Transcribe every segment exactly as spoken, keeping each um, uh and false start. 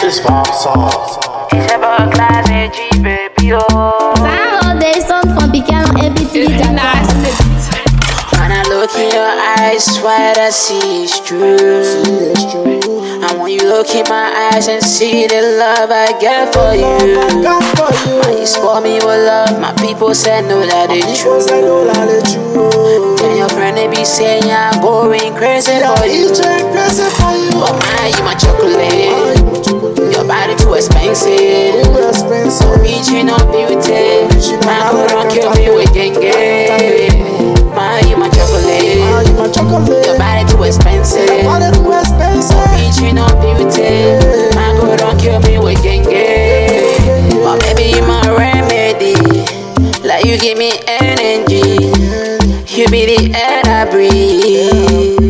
It's five songs. It's about class and G, baby, oh. All day song from Piano M P three. When I look in your eyes, what I see is true. And when you look in my eyes and see the love I get for you, when you spoil me with love, my people say no, that it's true. Then your friend they be saying I'm going crazy for you. But man, you my chocolate. Your body too expensive. Original beauty. Man, who don't kill me with genge. Man, you my chocolate. Your body too expensive. Original beauty. Man, who don't kill me with genge. But maybe you my remedy. Like you give me energy. You be the air I breathe.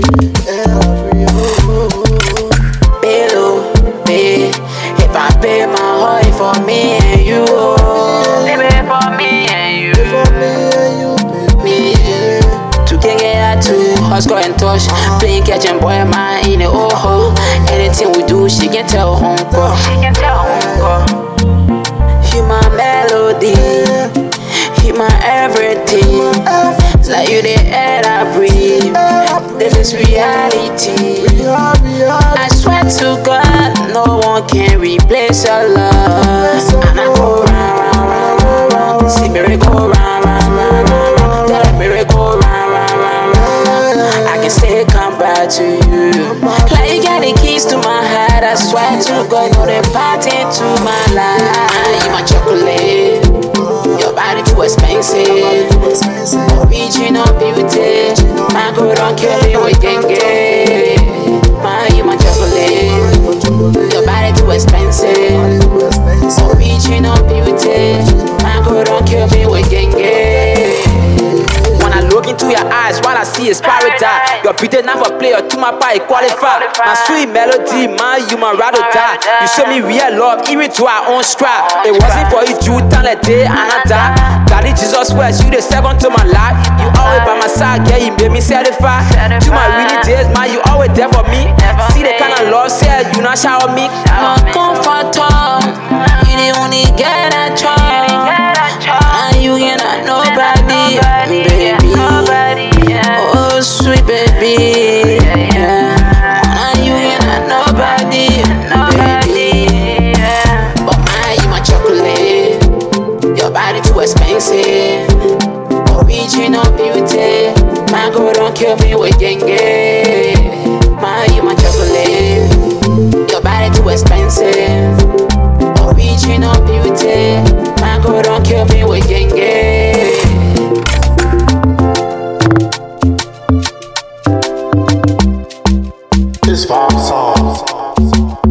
Bello, babe. If I pay my heart for me and you, baby, for me and you, me, to get out to Oscar and touch, playing catch and boy, man in the oh, anything we do, she can tell uncle. She can tell uncle. You my melody, you my everything. Like you the air I breathe. This is reality. I swear to God, no one can replace your love. And I go round, round, round, round, round. See me go round, round, round, round, round. Let me go round, round, round, round. I can still come back to you. Like you got the keys to my heart. I swear to God, no they party to my life. You my chocolate. Your body too expensive. Original beauty. My girl don't kill me with genge. Man, you my chocolate. Your body too expensive. Original beauty. My girl don't kill me with genge. When I look into your eyes, what I see is paradise. Your beauty not for player, to my pie qualify. My sweet melody, man, you my ride or die. You show me real love, even to our own stripe. It wasn't for you to turn a day and I die. Daddy Jesus West, you the second to my life. You always by my side, yeah, you made me satisfied. To my rainy days, man, you always there for me. See the kind of love, say you not shower me. My comforter, you the only girl I try. And you cannot nobody, baby. Oh, sweet baby. And you cannot nobody, baby. But man, you my chocolate. Your body too expensive. Original beauty. My girl don't kill me with genge. Man, you my chocolate. Your body too expensive. Original beauty. My girl don't kill me with genge. It's five songs.